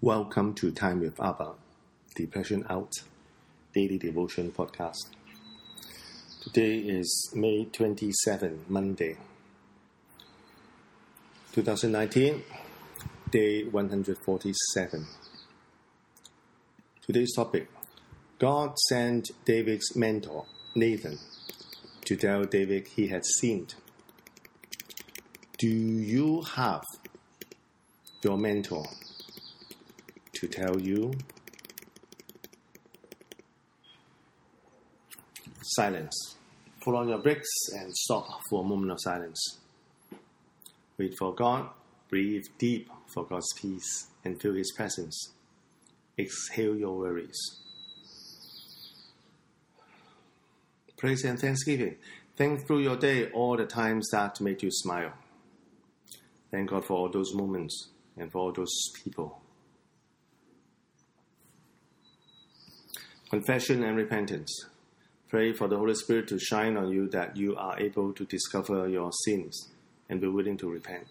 Welcome to Time with Abba, Depression Out, Daily Devotion Podcast. Today is May 27, Monday, 2019, Day 147. Today's topic: God sent David's mentor, Nathan, to tell David he had sinned. Do you have your mentor to tell you? Silence. Pull on your brakes and stop for a moment of silence. Wait for God. Breathe deep for God's peace and feel His presence. Exhale your worries. Praise and thanksgiving. Think through your day all the times that made you smile. Thank God for all those moments and for all those people. Confession and repentance. Pray for the Holy Spirit to shine on you that you are able to discover your sins and be willing to repent.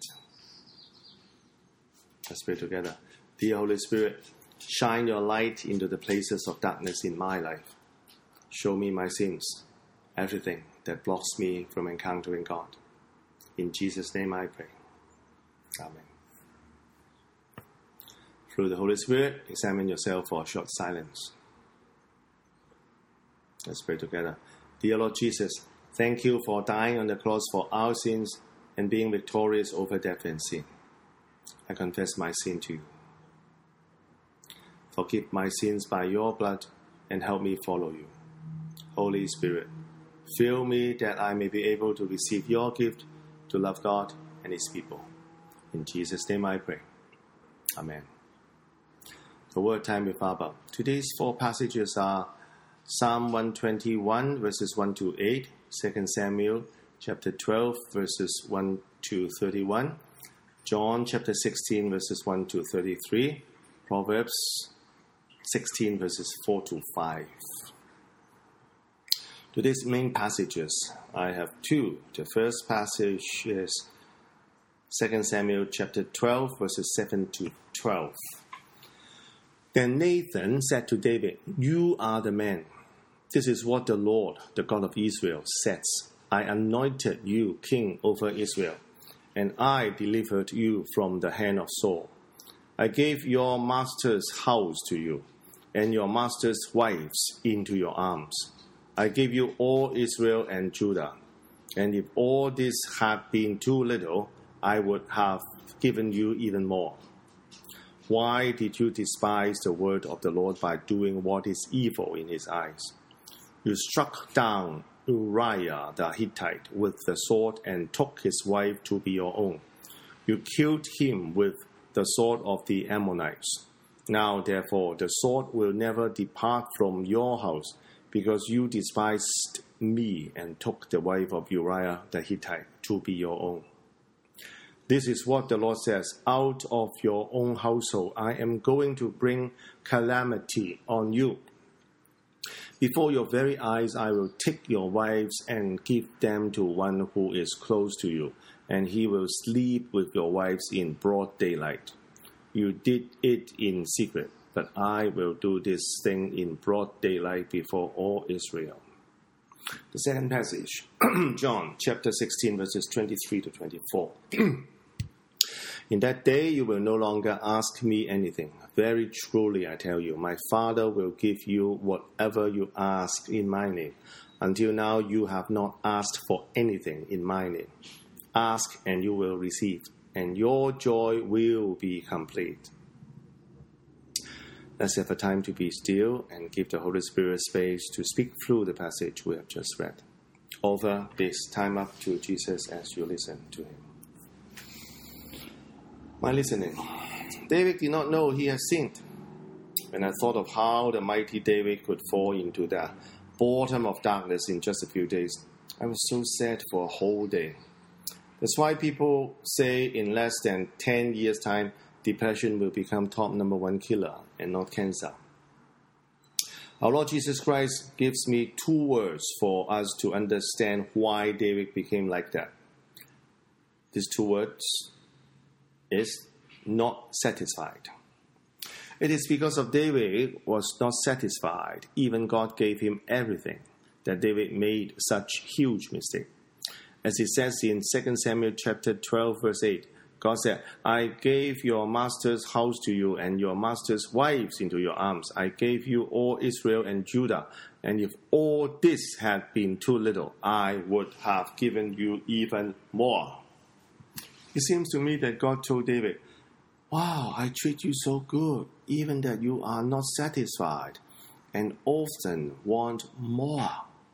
Let's pray together. Dear Holy Spirit, shine your light into the places of darkness in my life. Show me my sins, everything that blocks me from encountering God. In Jesus' name I pray. Amen. Through the Holy Spirit, examine yourself for a short silence. Let's pray together. Dear Lord Jesus, thank you for dying on the cross for our sins and being victorious over death and sin. I confess my sin to you. Forgive my sins by your blood and help me follow you. Holy Spirit, fill me that I may be able to receive your gift to love God and His people. In Jesus' name I pray. Amen. The Word Time with Abba. Today's four passages are Psalm 121, verses 1 to 8, 2 Samuel chapter 12, verses 1 to 31, John chapter 16, verses 1 to 33, Proverbs 16, verses 4 to 5. Today's main passages, I have two. The first passage is 2 Samuel chapter 12, verses 7 to 12. Then Nathan said to David, "You are the man. This is what the Lord, the God of Israel, says. I anointed you king over Israel, and I delivered you from the hand of Saul. I gave your master's house to you, and your master's wives into your arms. I gave you all Israel and Judah. And if all this had been too little, I would have given you even more. Why did you despise the word of the Lord by doing what is evil in His eyes? You struck down Uriah the Hittite with the sword and took his wife to be your own. You killed him with the sword of the Ammonites. Now, therefore, the sword will never depart from your house, because you despised me and took the wife of Uriah the Hittite to be your own. This is what the Lord says, out of your own household I am going to bring calamity on you. Before your very eyes I will take your wives and give them to one who is close to you, and he will sleep with your wives in broad daylight. You did it in secret, but I will do this thing in broad daylight before all Israel." The second passage, John chapter 16, verses 23 to 24. In that day you will no longer ask me anything. Very truly I tell you, my Father will give you whatever you ask in my name. Until now you have not asked for anything in my name. Ask and you will receive, and your joy will be complete. Let's have a time to be still and give the Holy Spirit space to speak through the passage we have just read. Offer this time up to Jesus as you listen to Him. My listening. David did not know he had sinned. When I thought of how the mighty David could fall into the bottom of darkness in just a few days, I was so sad for a whole day. That's why people say in less than 10 years' time, depression will become top number one killer and not cancer. Our Lord Jesus Christ gives me two words for us to understand why David became like that. These two words is not satisfied. It is because of David was not satisfied, even God gave him everything, that David made such huge mistake. As it says in 2 Samuel chapter 12, verse 8, God said, I gave your master's house to you and your master's wives into your arms. I gave you all Israel and Judah. And if all this had been too little, I would have given you even more. It seems to me that God told David, wow, I treat you so good, even that you are not satisfied and often want more.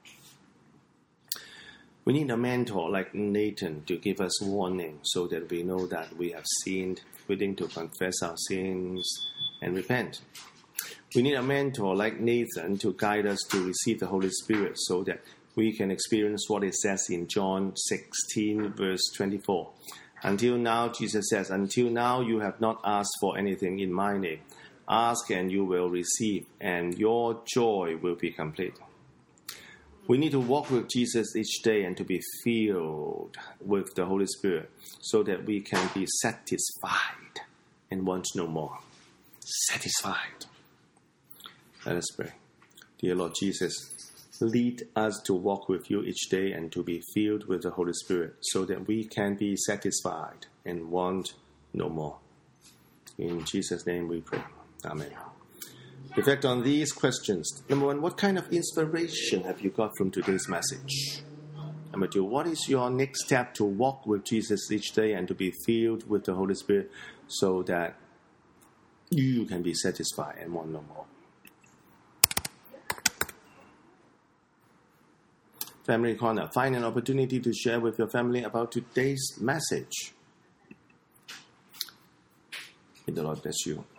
We need a mentor like Nathan to give us warning so that we know that we have sinned, willing to confess our sins and repent. We need a mentor like Nathan to guide us to receive the Holy Spirit so that we can experience what it says in John 16, verse 24. Until now, Jesus says, until now you have not asked for anything in my name. Ask and you will receive, and your joy will be complete. We need to walk with Jesus each day and to be filled with the Holy Spirit so that we can be satisfied and want no more. Satisfied. Let us pray. Dear Lord Jesus, lead us to walk with you each day and to be filled with the Holy Spirit so that we can be satisfied and want no more. In Jesus' name we pray. Amen. Reflect on these questions. Number one, what kind of inspiration have you got from today's message? Number two, what is your next step to walk with Jesus each day and to be filled with the Holy Spirit so that you can be satisfied and want no more? Family Corner. Find an opportunity to share with your family about today's message. May the Lord bless you.